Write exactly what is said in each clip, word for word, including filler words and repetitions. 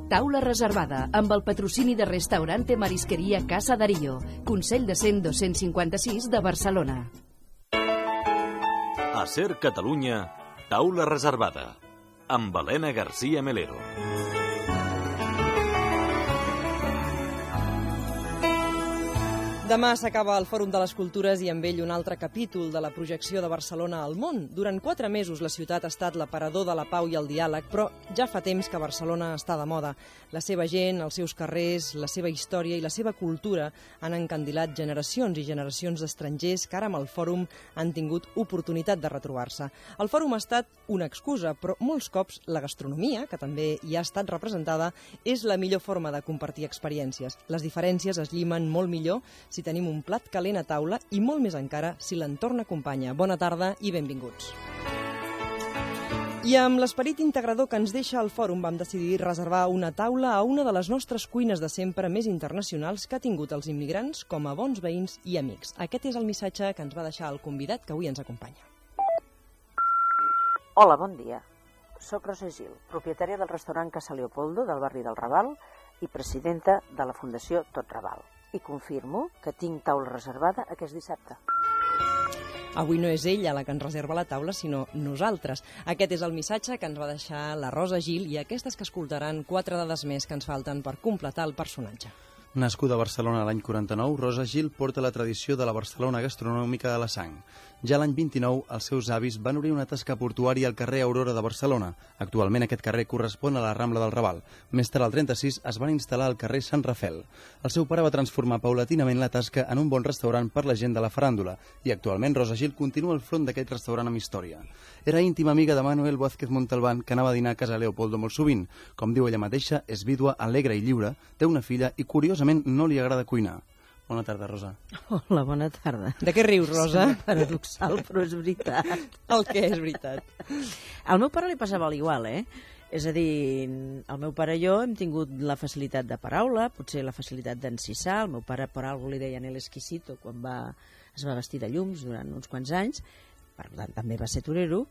Taula reservada, amb el patrocini de Restaurante Marisqueria Casa Darío, Consell de Cent dos-cents cinquanta-sis de Barcelona. A Ser Catalunya, Taula reservada, amb Helena García Melero. Demà s'acaba el Fòrum de les Cultures i amb ell un altre capítol de la projecció de Barcelona al món. Durant quatre mesos la ciutat ha estat l'aparador de la pau i el diàleg, però ja fa temps que Barcelona està de moda. La seva gent, els seus carrers, la seva història i la seva cultura han encandilat generacions i generacions d'estrangers que ara amb el Fòrum han tingut oportunitat de retrobar-se. El Fòrum ha estat una excusa, però molts cops la gastronomia, que també hi ha estat representada, és la millor forma de compartir experiències. Les diferències es llimen molt millor si Si tenim un plat calent a taula i molt més encara si l'entorn acompanya. Bona tarda i benvinguts. I amb l'esperit integrador que ens deixa el Fòrum vam decidir reservar una taula a una de les nostres cuines de sempre més internacionals que ha tingut els immigrants com a bons veïns i amics. Aquest és el missatge que ens va deixar el convidat que avui ens acompanya. Hola, bon dia. Soc Rosa Gil, propietària del restaurant Casa Leopoldo del barri del Raval i presidenta de la Fundació Tot Raval. I confirmo que tinc taula reservada aquest dissabte. Avui no és ella la que ens reserva la taula, sinó nosaltres. Aquest és el missatge que ens va deixar la Rosa Gil i aquestes que escoltaran quatre dades més que ens falten per completar el personatge. Nascuda a Barcelona l'any quaranta-nou, Rosa Gil porta la tradició de la Barcelona gastronòmica a la sang. Ja l'any vint-i-nou, els seus avis van obrir una tasca portuària al carrer Aurora de Barcelona. Actualment aquest carrer correspon a la Rambla del Raval. Més tard, al trenta-sis, es van instal·lar al carrer Sant Rafel. El seu pare va transformar paulatinament la tasca en un bon restaurant per la gent de la faràndula i actualment Rosa Gil continua al front d'aquest restaurant amb història. Era íntima amiga de Manuel Vázquez Montalbán, que anava a dinar a casa Leopoldo molt sovint. Com diu ella mateixa, és vídua, alegre i lliure, té una filla i curiosament no li agrada cuinar. Bona tarda, Rosa. Hola, bona tarda. De què rius, Rosa? Sembla paradoxal, però és veritat. El que és veritat? Al meu pare li passava igual, eh? És a dir, el meu pare i jo hem tingut la facilitat de paraula, potser la facilitat d'encissar. El meu pare per alguna li deien el exquisito quan va, es va vestir de llums durant uns quants anys. Per tant, també va ser torero.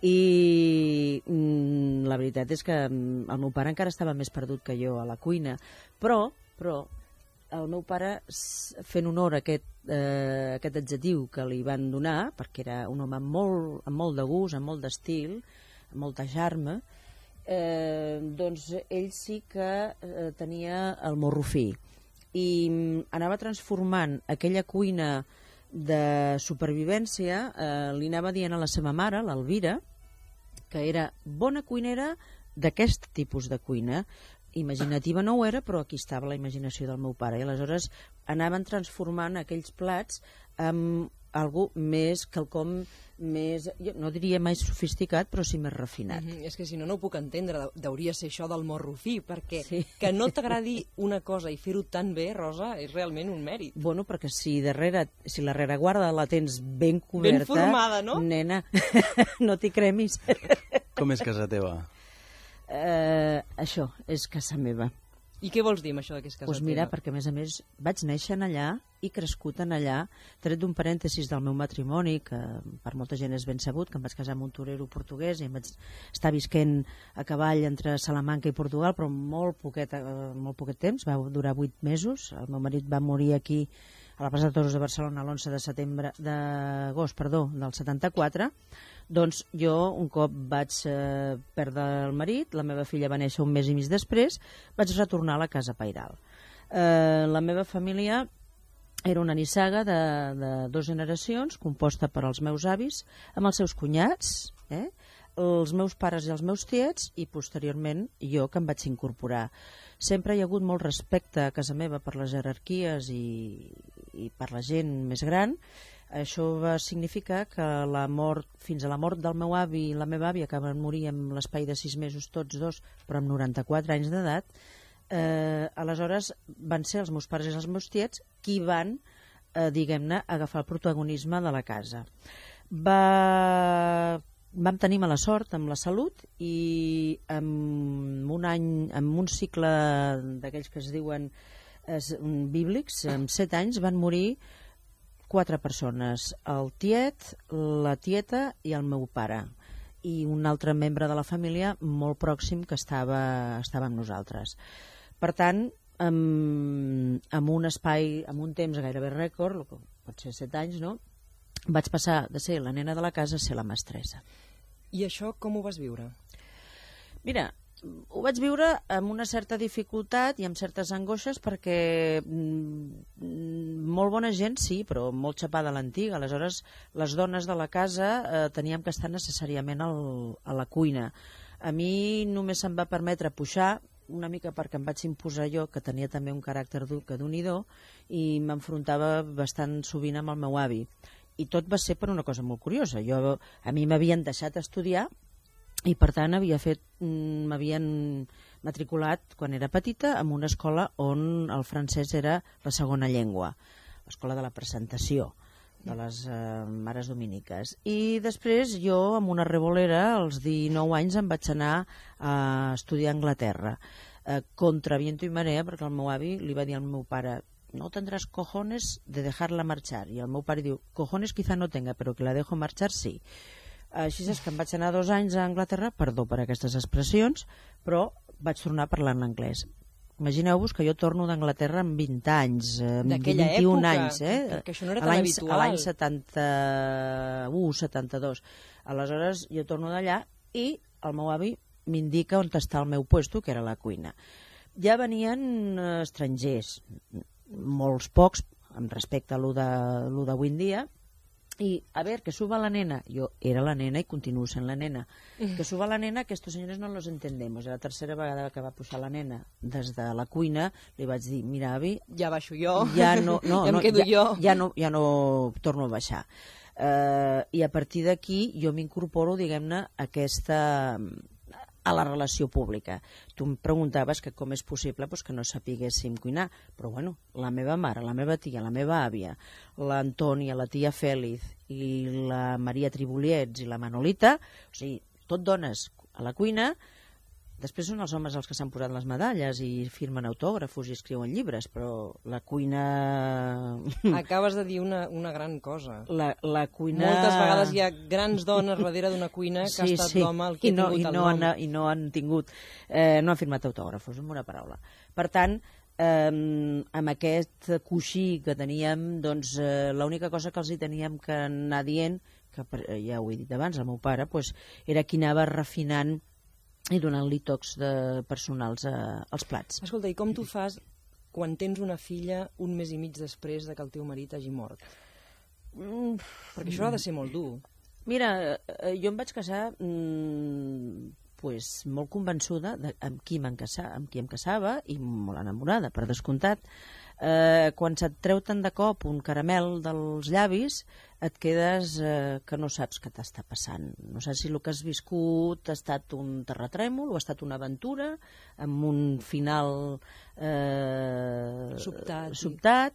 I mm, la veritat és que el meu pare encara estava més perdut que jo a la cuina. Però, però el meu pare, fent honor a aquest, eh, aquest adjectiu que li van donar, perquè era un home amb molt, amb molt de gust, amb molt d'estil, amb molta charme, eh, doncs ell sí que eh, tenia el morro fi. I anava transformant aquella cuina de supervivència, eh, li anava dient a la seva mare, l'Elvira, que era bona cuinera d'aquest tipus de cuina. Imaginativa no ho era, però aquí estava la imaginació del meu pare. I aleshores anaven transformant aquells plats amb algú més, quelcom més, jo no diria mai sofisticat, però sí més refinat. Mm-hmm. És que si no, no ho puc entendre. Hauria ser això del morro fi, perquè sí. Que no t'agradi una cosa i fer-ho tan bé, Rosa, és realment un mèrit. Bueno, perquè si darrere, si la rereguarda la tens ben coberta... Ben formada, no? Nena, no t'hi cremis. Com és casa teva? Uh, això és casa meva. I què vols dir amb això que és casa pues mira, teva? Perquè a més a més vaig néixer en allà i crescut en allà, tret d'un parèntesis del meu matrimoni, que per molta gent és ben sabut, que em vaig casar amb un torero portuguès i em vaig estar visquent a cavall entre Salamanca i Portugal, però molt poquet, uh, molt poquet temps, va durar vuit mesos. El meu marit va morir aquí a la plaça de Toros de Barcelona l'onze de setembre d'agost, perdó, del setanta-quatre. Doncs jo un cop vaig eh, perdre el marit, la meva filla va néixer un mes i mig després, vaig retornar a la casa pairal. Eh, la meva família era una nissaga de, de dues generacions, composta per els meus avis, amb els seus cunyats, eh? els meus pares i els meus tiets, i posteriorment jo, que em vaig incorporar. Sempre hi ha hagut molt respecte a casa meva per les jerarquies i, i per la gent més gran. Això va significar que la mort, fins a la mort del meu avi i la meva àvia, que van morir en l'espai de sis mesos tots dos, però amb noranta-quatre anys d'edat, eh, aleshores van ser els meus pares i els meus tiets qui van, eh, diguem-ne, agafar el protagonisme de la casa. Va... Vam tenir mala sort amb la salut i en un any, en un cicle d'aquells que es diuen eh, bíblics, en set anys van morir quatre persones, el tiet, la tieta i el meu pare. i un altre membre de la família molt pròxim que estava, estava amb nosaltres. Per tant, amb, amb un espai, amb un temps gairebé rècord, pot ser set anys, no? Vaig passar de ser la nena de la casa a ser la mestressa. I això com ho vas viure? Mira, ho vaig viure amb una certa dificultat i amb certes angoixes perquè mm, molt bona gent, sí, però molt xapada a l'antiga. Aleshores, les dones de la casa eh, teníem que estar necessàriament al, a la cuina. A mi només se'm va permetre pujar una mica perquè em vaig imposar jo, que tenia també un caràcter dur que d'un-i-do, i m'enfrontava bastant sovint amb el meu avi. I tot va ser per una cosa molt curiosa. Jo, a mi m'havien deixat estudiar i, per tant, havia fet, m'havien matriculat, quan era petita, en una escola on el francès era la segona llengua, l'escola de la presentació de les eh, mares dominiques. I després jo, amb una revolera, als dinou anys em vaig anar a estudiar a Anglaterra, eh, contra viento i marea, perquè el meu avi li va dir al meu pare: no tendrás cojones de dejarla marchar. I el meu pare diu: cojones quizá no tenga, però que la dejo marchar sí. Així és que em vaig anar dos anys a Anglaterra, perdó per aquestes expressions, però vaig tornar a parlar en anglès. Imagineu-vos que jo torno d'Anglaterra amb vint anys, amb vint-i-un anys, eh? Que això no era tan habitual. A l'any setanta-u, setanta-dos. Aleshores, jo torno d'allà i el meu avi m'indica on està el meu puesto, que era la cuina. Ja venien estrangers, molts pocs, amb respecte a lo d'avui en dia, i, a ver, que suba la nena. Jo era la nena i continuo sent la nena. Que suba la nena, que estos señores no los entendemos. La tercera vegada que va pujar la nena des de la cuina, li vaig dir: mira, avi... Ja baixo jo. Ja no, no, ja em no, quedo ja, jo. Ja no, ja no torno a baixar. Uh, I a partir d'aquí jo m'incorporo, diguem-ne, aquesta... a la relació pública. Tu em preguntaves que com és possible pues, que no sapiguéssim cuinar, però bueno, la meva mare, la meva tia, la meva àvia, l'Antònia, la tia Fèliz i la Maria Triboliets i la Manolita, o sigui, tot dones a la cuina. Després són els homes els que s'han posat les medalles i firmen autògrafos i escriuen llibres, però la cuina... Acabes de dir una, una gran cosa. La, la cuina... Moltes vegades hi ha grans dones darrere d'una cuina que sí, ha estat sí. l'home el que I no, ha tingut i el no nom. Han, I no han tingut... Eh, no han firmat autògrafos, amb una paraula. Per tant, eh, amb aquest coixí que teníem, doncs eh, l'única cosa que els hi teníem que anar dient, que ja ho he dit abans, el meu pare, pues, era qui anava refinant i donant-li tocs de personals a, als plats. Escolta, i com tu fas quan tens una filla un mes i mig després de que el teu marit hagi mort? Mm, perquè això ha de ser molt dur. Mira, jo em vaig casar mm, pues, molt convençuda de amb qui m'en casava, amb qui em casava i molt enamorada, per descomptat. Eh, quan se't treu tant de cop un caramel dels llavis, et quedes eh, que no saps què t'està passant. No saps si el que has viscut ha estat un terratrèmol o ha estat una aventura amb un final eh, sobtat. sobtat.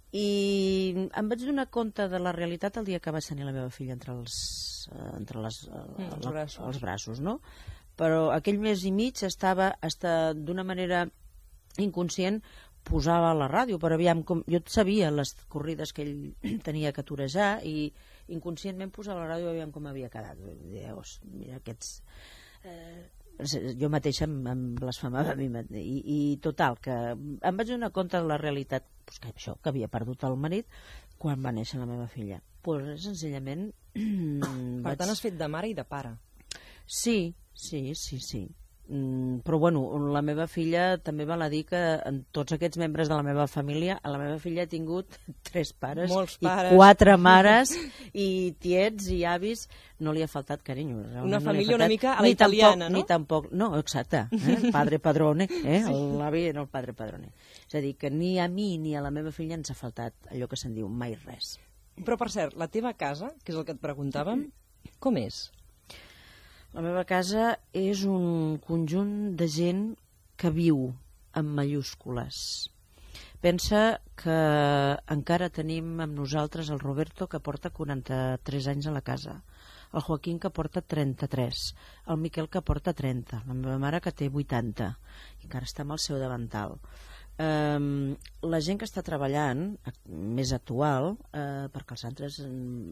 I em vaig donar compte de la realitat el dia que vaig tenir la meva filla entre els, eh, entre les, eh, mm, els, braços. els braços, no? Però aquell mes i mig estava, estava d'una manera inconscient, posava a la ràdio, però aviam, com, jo sabia les corrides que ell tenia que torejar i inconscientment posava a la ràdio, aviam com havia quedat. Dius, mira, aquests... Eh, jo mateixa em, em blasfemava a mi mateix. I, i total, que em vaig donar compte de la realitat, pues, que això, que havia perdut el marit quan va néixer la meva filla. Pues, senzillament... Per vaig... tant, has fet de mare i de pare. Sí, sí, sí, sí. Mm, però bueno, la meva filla també val a dir que en tots aquests membres de la meva família, a la meva filla ha tingut tres pares, Molts pares. i quatre mares i tiets i avis, no li ha faltat carinyo. Una no família una mica a la ni italiana, tampoc, no? Ni tampoc, no, exacte, eh? Padre padrone, eh? Sí. L'avi era el padre padrone. És a dir, que ni a mi ni a la meva filla ens ha faltat allò que se'n diu mai res. Però per cert, la teva casa, que és el que et preguntàvem, com és? La meva casa és un conjunt de gent que viu en mayúscules. Pensa que encara tenim amb nosaltres el Roberto, que porta quaranta-tres anys a la casa, el Joaquín, que porta trenta-tres, el Miquel, que porta trenta, la meva mare, que té vuitanta, i encara està amb el seu davantal. Um, la gent que està treballant, més actual, uh, perquè els altres... Um,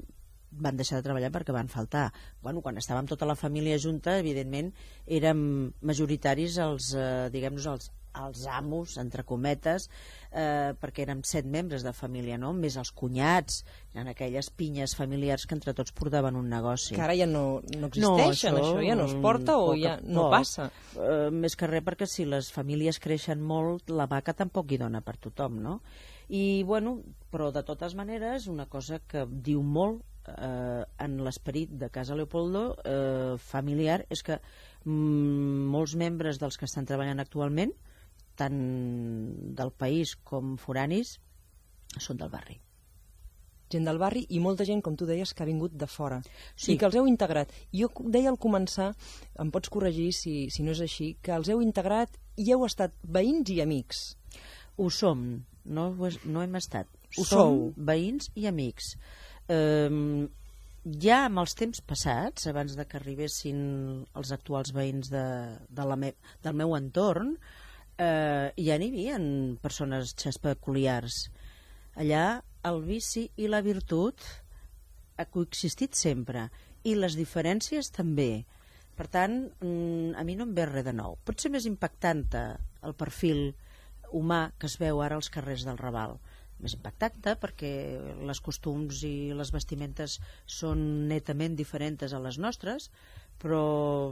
van deixar de treballar perquè van faltar. Bueno, quan estàvem tota la família junta, evidentment, érem majoritaris els, eh, diguem-nos, els, els amos, entre cometes, eh, perquè érem set membres de família, no? Més els cunyats, en aquelles pinyes familiars que entre tots portaven un negoci. Que ara ja no, no existeixen, no, això, això ja no es porta o ja no poc, passa? Eh, més que res perquè si les famílies creixen molt, la vaca tampoc hi dona per tothom, no? I, bueno, però de totes maneres, una cosa que diu molt eh, en l'esperit de Casa Leopoldo eh, familiar és que mm, molts membres dels que estan treballant actualment, tant del país com foranis, són del barri. Gent del barri i molta gent, com tu deies, que ha vingut de fora. Sí. I que els heu integrat. Jo deia al començar, em pots corregir si, si no és així, que els heu integrat i heu estat veïns i amics. Ho som, no, no hem estat. Ho som sou. Veïns i amics. Eh, ja amb els temps passats, abans de que arribessin els actuals veïns de, de la me, del meu entorn, eh, ja n'hi havia persones peculiars. Allà el vici i la virtut ha coexistit sempre, i les diferències també. Per tant, a mi no em ve res de nou. Pot ser més impactant el perfil humà que es veu ara als carrers del Raval. Més impactant perquè les costums i les vestimentes són netament diferents a les nostres, però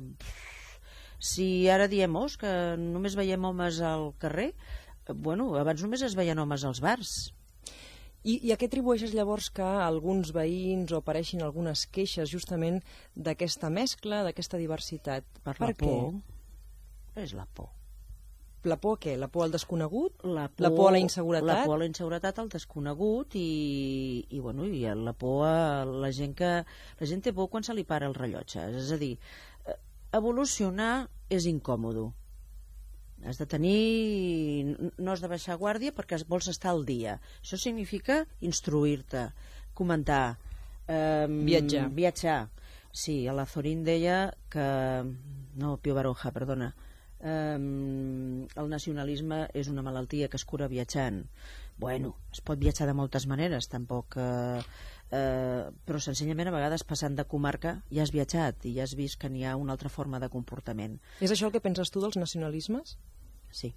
si ara diem oh, que només veiem homes al carrer, bueno, abans només es veien homes als bars. I, I a què atribueixes llavors que alguns veïns o apareixin algunes queixes justament d'aquesta mescla, d'aquesta diversitat? Per, per la por. És la por. La por a què? La por al desconegut? La por, la por a la inseguretat? La por a la inseguretat, al desconegut i, i, bueno, i la por a la gent que... La gent té por quan se li para el rellotge. És a dir, evolucionar és incòmodo. Has de tenir... No has de baixar guàrdia perquè vols estar al dia. Això significa instruir-te, comentar, eh, viatjar. Viatjar. Sí, a la Zorín deia que... No, Pío Baroja, perdona. Eh, el nacionalisme és una malaltia que es cura viatjant. Bueno, es pot viatjar de moltes maneres, tampoc... Eh, eh, però senzillament a vegades passant de comarca ja has viatjat i ja has vist que n'hi ha una altra forma de comportament. És això el que penses tu dels nacionalismes? Sí.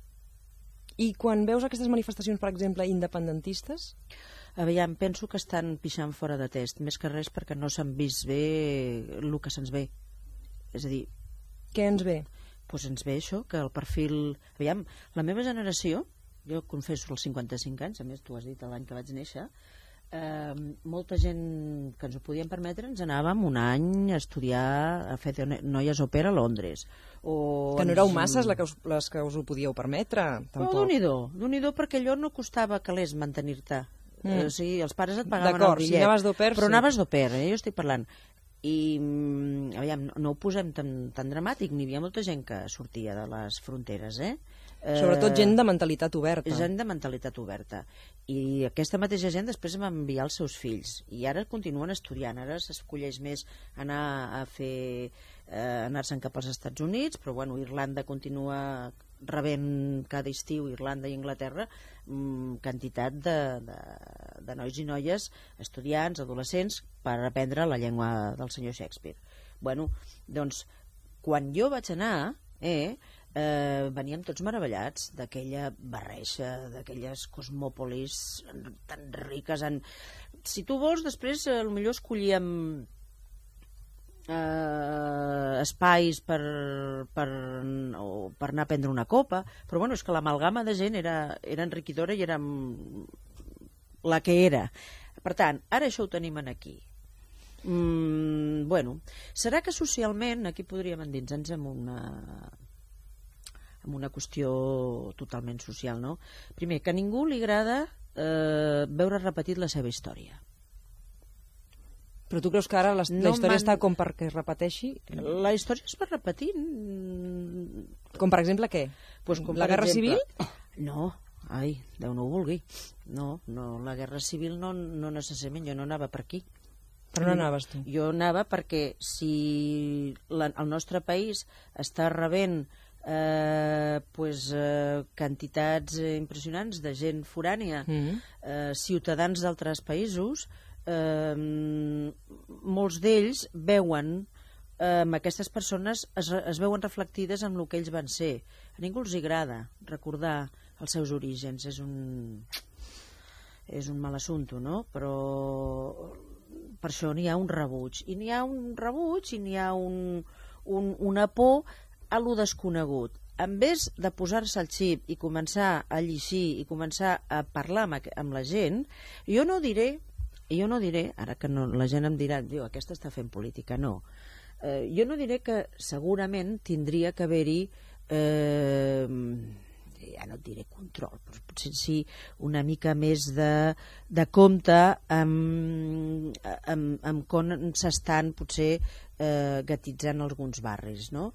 I quan veus aquestes manifestacions, per exemple, independentistes? Aviam, penso que estan pixant fora de test, més que res perquè no s'han vist bé el que se'ns ve. És a dir... Què ens ve? Doncs ens ve això, que el perfil... Aviam, la meva generació, jo confesso els cinquanta-cinc anys, a més tu has dit l'any que vaig néixer, eh, molta gent que ens ho podien permetre ens anàvem un any a estudiar, a fer de noies òpera a Londres. O que no éreu masses les que us, les que us ho podíeu permetre, tampoc. Oh, Déu-n'hi-do, Déu-n'hi-do, perquè allò no costava calés mantenir-te. Mm. Eh, o sigui, els pares et pagaven el bitllet. Si anaves d'au-pair, però sí. anaves d'au-pair, eh? Jo estic parlant. I, aviam, no ho posem tan, tan dramàtic, n'hi havia molta gent que sortia de les fronteres, eh? Sobretot gent de mentalitat oberta. Gent de mentalitat oberta. I aquesta mateixa gent després va enviar els seus fills. I ara continuen estudiant. Ara s'escolleix més anar a fer... Eh, anar-se'n cap als Estats Units, però bueno, Irlanda continua rebent cada estiu, Irlanda i Anglaterra, mmm, quantitat de, de, de nois i noies, estudiants, adolescents, per aprendre la llengua del senyor Shakespeare. Bueno, doncs, quan jo vaig anar, eh, eh, veníem tots meravellats d'aquella barreja, d'aquelles cosmòpolis tan riques en... Si tu vols, després, eh, potser escollíem eh, espais per, per, o per anar a prendre una copa, però bueno, és que l'amalgama de gent era, era enriquidora i era la que era. Per tant, ara això ho tenim aquí. Mm, bueno, serà que socialment aquí podríem endinsar-nos en una en una qüestió totalment social, no? Primer, que a ningú li agrada eh, veure repetit la seva història. Però tu creus que ara la, No la història man- està com perquè es repeteixi? La història es va repetint. Com per exemple què? Pues, com la per Guerra exemple- Civil? No, ai, Déu no ho vulgui. No, no, la Guerra Civil no, no necessàriament, jo no anava per aquí. Per on anaves tu? Jo anava perquè si la, el nostre país està rebent eh, pues, eh, quantitats impressionants de gent forània, Mm. eh, ciutadans d'altres països, eh, molts d'ells veuen eh, aquestes persones es, es veuen reflectides en el que ells van ser. A ningú els agrada recordar els seus orígens, és un és un mal assumpte, no? Però per això n'hi ha un rebuig, i n'hi ha un rebuig i n'hi ha un, un, una por a lo desconegut. En vez de posar-se el xip i començar a llegir i començar a parlar amb, amb la gent, jo no diré, jo no diré, ara que no, la gent em dirà, diu, aquesta està fent política, no. Eh, jo no diré que segurament tindria que haver-hi, eh, ja no et diré control, però potser sí una mica més de, de compte amb, amb, amb com s'estan potser eh, gatitzant alguns barris, no?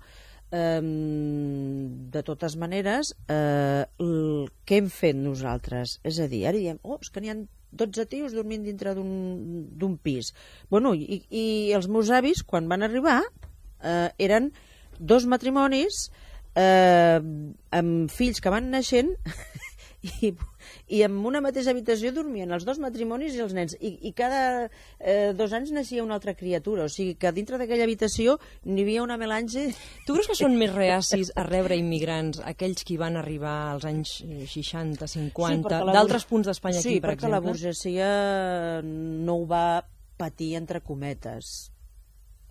De totes maneres, eh, el que hem fet nosaltres, és a dir, ara diem, oh, és que n'hi ha dotze tios dormint dintre d'un pis. Bueno, i, i els meus avis, quan van arribar, eh, eren dos matrimonis eh, amb fills que van naixent i, i en una mateixa habitació dormien els dos matrimonis i els nens, i, i cada eh, dos anys naixia una altra criatura, o sigui que dintre d'aquella habitació n'hi havia una melange. Tu creus que són més reacis a rebre immigrants aquells que van arribar als anys seixanta, cinquanta, sí, d'altres punts d'Espanya, sí, aquí, per exemple? Sí, perquè la burgesia no ho va patir, entre cometes.